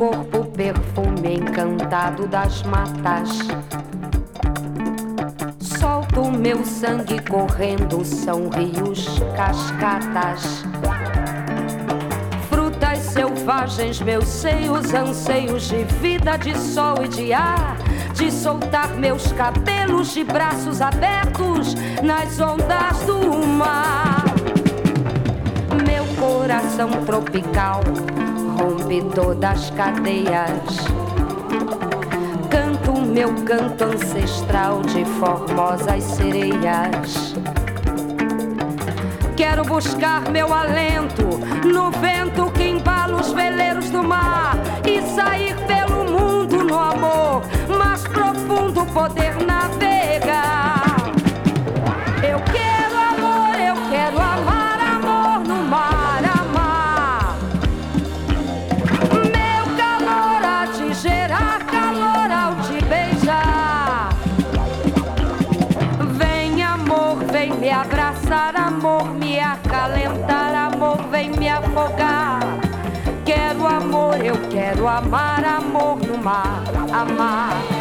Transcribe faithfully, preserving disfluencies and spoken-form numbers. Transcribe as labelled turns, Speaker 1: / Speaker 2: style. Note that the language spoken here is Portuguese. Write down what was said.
Speaker 1: corpo, perfume encantado das matas. Solto meu sangue correndo, são rios, cascatas. Frutas selvagens, meus seios, anseios de vida, de sol e de ar. De soltar meus cabelos de braços abertos nas ondas do mar. Meu coração tropical rompe todas as cadeias. Canto meu canto ancestral de formosas sereias. Quero buscar meu alento no vento que embala os veleiros do mar e sair pelo mundo no amor, mais profundo poder navegar. Eu quero amor, eu quero amar, amor no mar, amar. Meu calor há de gerar calor ao te beijar. Vem amor, vem me abraçar, amor, me acalentar, amor, vem me afogar. Quero amor, eu quero amar, amor no mar, amar.